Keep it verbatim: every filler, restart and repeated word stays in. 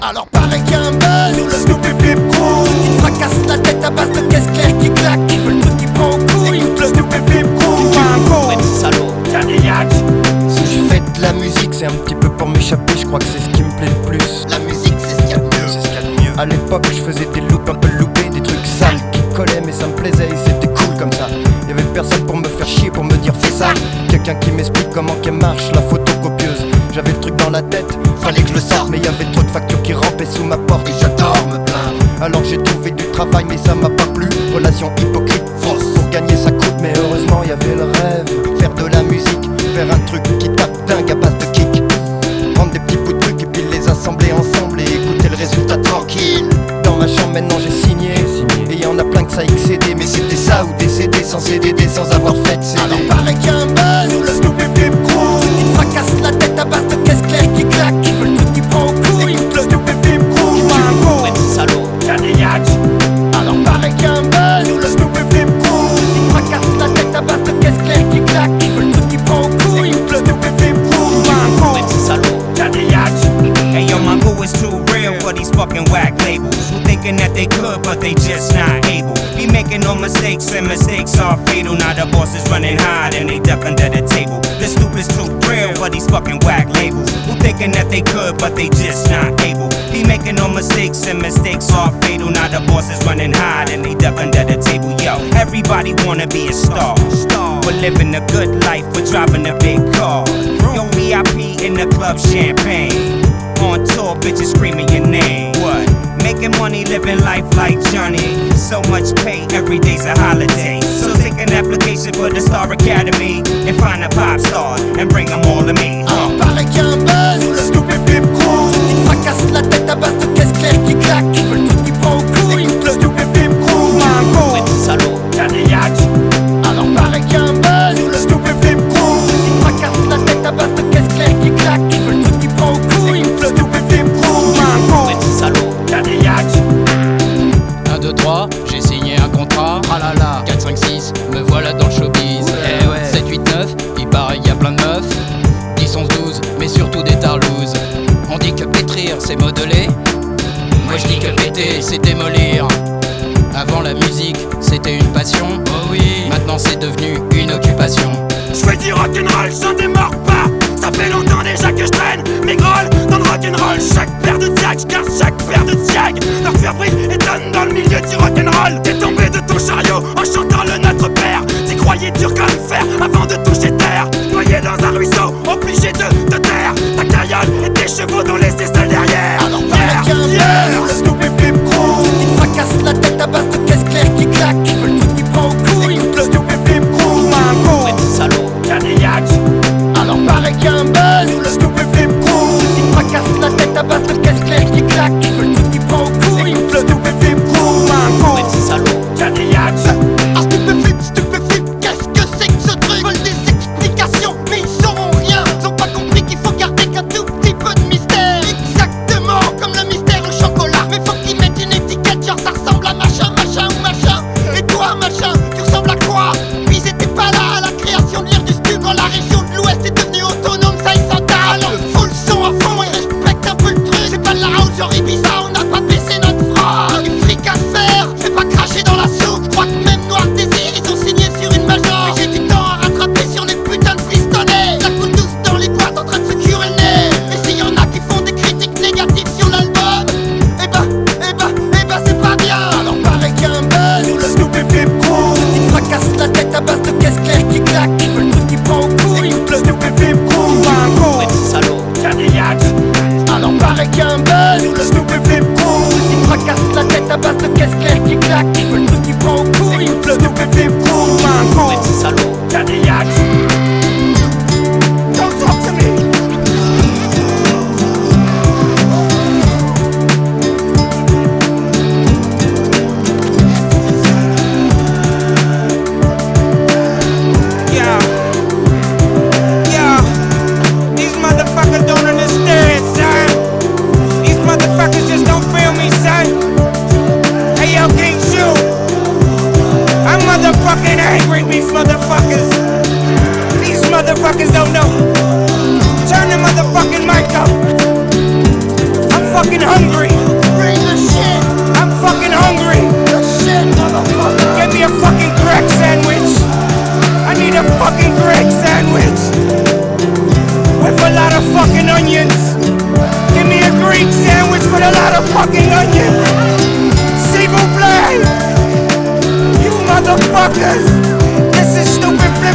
Alors pareil qu'il y a un buzz sur le Snoop et Flip Crew. Ils te fracassent la tête à base de caisse claire qui claque. Ils veulent tout qui prend au cou. Écoute le Snoop et Flip Crew. Ouais, salaud, t'as des yachts. Si je fais de la musique, c'est un petit peu pour m'échapper. Je crois que c'est ce qui me plaît le plus. La musique, c'est ce qu'il y a de mieux. C'est ce qu'il y a de mieux. À l'époque, je faisais des loops un peu loupés, des trucs sales qui collaient, mais ça me plaisait et c'était cool comme ça. Y'avait personne pour me faire chier, pour me dire fais ça. Quelqu'un qui m'explique comment qu'elle marche, la photocopieuse. J'avais le truc dans la tête, fallait que je le sorte, mais y'avait trop de factures qui rampaient sous ma porte et j'adore me plaindre. Alors j'ai trouvé du travail mais ça m'a pas plu. Relation hypocrite, fausse, pour gagner ça coûte. Mais heureusement y'avait le rêve, faire de la musique, faire un truc qui tape dingue à base de kick. Prendre des petits bouts de trucs et puis les assembler ensemble et écouter le résultat tranquille. Dans ma chambre maintenant j'ai signé, et y'en a plein que ça excédé. Mais c'était ça ou décédé sans C D D, sans avoir fait de C D. Alors pareil qu'il y a un buzz sur le Snoop et Flip Crew. Ils te fracassent la tête à base de caisse claire qui claque. Ils veulent tout qui prend au cou. Écoute le Snoop et Flip Crew. Ouais, salaud, t'as des yachts. Alors pareil qu'il y a un buzz sur le Snoop et Flip Crew. Ils te fracassent la tête à base de caisse claire qui claque. Ils veulent tout qui prend au cou. Écoute le Snoop et Flip Crew. Ouais, salaud, t'as des yachts. Hey yo, my boo is too real for these fucking whack labels who thinking that they could but they just not able. Be making no mistakes and mistakes are fatal. Now the boss is running high and they duck under the table. The Snoop is too real for these fucking whack labels who thinking that they could but they just not able. Be making no mistakes and mistakes are fatal. Now the boss is running high and they duck under the table. Yo, everybody wanna be a star. We're living a good life, we're driving a big car. Yo, V I P in the club, champagne. On tour, bitches screaming your name. What? Making money, living life like Johnny. So much pay, every day's a holiday. So take an application for the Star Academy and find a pop star and bring them all to me. Alors pareil qu'il y a un buzz sur le Snoop et Flip Crew. Ils te fracassent la tête à base de caisse claire qui claque. Ils veulent tout qui prend au cou. Écoute le Snoop et Flip Crew. Ouais, salaud, t'as des yachts. Alors pareil qu'il y a un buzz sur le Snoop et Flip Crew. Ils te fracassent la tête à base de caisse claire qui claque. Ils veulent tout qui prend au cou. Écoute le Snoop et Flip Crew. Ouais, salaud, t'as des yachts. un, deux, trois, j'ai signé un contrat. Ah là là. quatre, cinq, six, me voilà dans le showbiz. Eh ouais. sept, huit, neuf, il paraît qu'il y a plein de meufs. dix, onze, douze, mais surtout des tarlouses. On dit que pétrir c'est modeler. Moi je dis que péter c'est démolir. Avant la musique c'était une passion. Oh oui. Maintenant c'est devenu une occupation. Je fais du rock'n'roll, j'en démords pas. Ça fait longtemps déjà que je traîne mes grolles dans le rock'n'roll. Chaque paire de diag, j'garde chaque paire de diag. Leur faire brille et donne dans le milieu du rock'n'roll. T'es tombé de ton chariot en chantant le Notre Père. T'y croyais dur comme fer avant de toucher terre. Noyé dans un ruisseau, obligé de te taire. Ta carriole et tes chevaux dont laissé seul derrière. Alors pareil qu'il y a un buzz sur le Snoop et Flip Crew. Ils te fracassent la tête à base de caisse claire qui claque. Ils veulent tout qui prend au cou. Écoute le Snoop et Flip Crew. Ouais, salaud, t'as des yachts. Alors pareil qu'il y a un buzz sur le Snoop et Flip Crew. Ils te fracassent la tête à base de caisse claire qui claque. Ils veulent tout qui prend au cou. Écoute le Snoop et Flip Crew. Ouais, salaud, t'as des yachts. Ah stupéflip, stupéflip, qu'est-ce que c'est que ce truc? Ils veulent des explications, mais ils sauront rien. Ils ont pas compris qu'il faut garder qu'un tout petit peu de mystère. Exactement comme le mystère au chocolat. Mais faut qu'ils mettent une étiquette, genre ça ressemble à machin, machin ou machin. Et toi machin, tu ressembles à quoi? Puis ils étaient pas là à la création de l'ère du stu. Quand la région de l'Ouest est devenue autonome, ça ils s'entendent. Alors faut le son à fond et respecte un peu le truc. C'est pas de la house genre Ibiza, on n'a pas baissé notre froc. Du fric à faire, c'est pas cracher dans la soupe. J'crois que même Noir Désir, ils ont signé sur une major. Mais j'ai du temps à rattraper sur les putains de pistonnets. Ça coule douce dans les boîtes en train de se curer le nez. Et s'il y en a qui font des critiques négatives sur l'album, eh ben, eh ben, eh ben c'est pas bien. Alors pareil qu'il y a un buzz sur le Snoop et Flip Crew. Ils te fracassent la tête à base de caisse claire qui claque. Ils veulent tout qui prend au cou. Écoute le Snoop et Flip Crew. Ouais, salaud, t'as des yachts. Alors pareil qu'il y a un buzz sur le Snoop et Flip Crew. Ils te fracassent la tête à base de caisse claire qui claque. Ils veulent tout qui prend au cou. Écoute le Snoop et Flip Crew. Ouais, salaud, t'as des yachts. Don't talk to me. Yeah, yeah, these motherfuckers don't understand, son. These motherfuckers just don't feel me, son. Hey yo, King Shoe, I'm motherfucking angry, these motherfuckers. These motherfuckers don't know. Turn the motherfucking mic up. I'm fucking hungry. Bring the shit, I'm fucking hungry. the shit, motherfucker. Get me a fucking Greg sandwich. I need a fucking Greg sandwich with a lot of fucking onions. Give me a Greek sandwich with a lot of fucking onions. S'il vous plaît, you motherfuckers. This is Stupid Flip.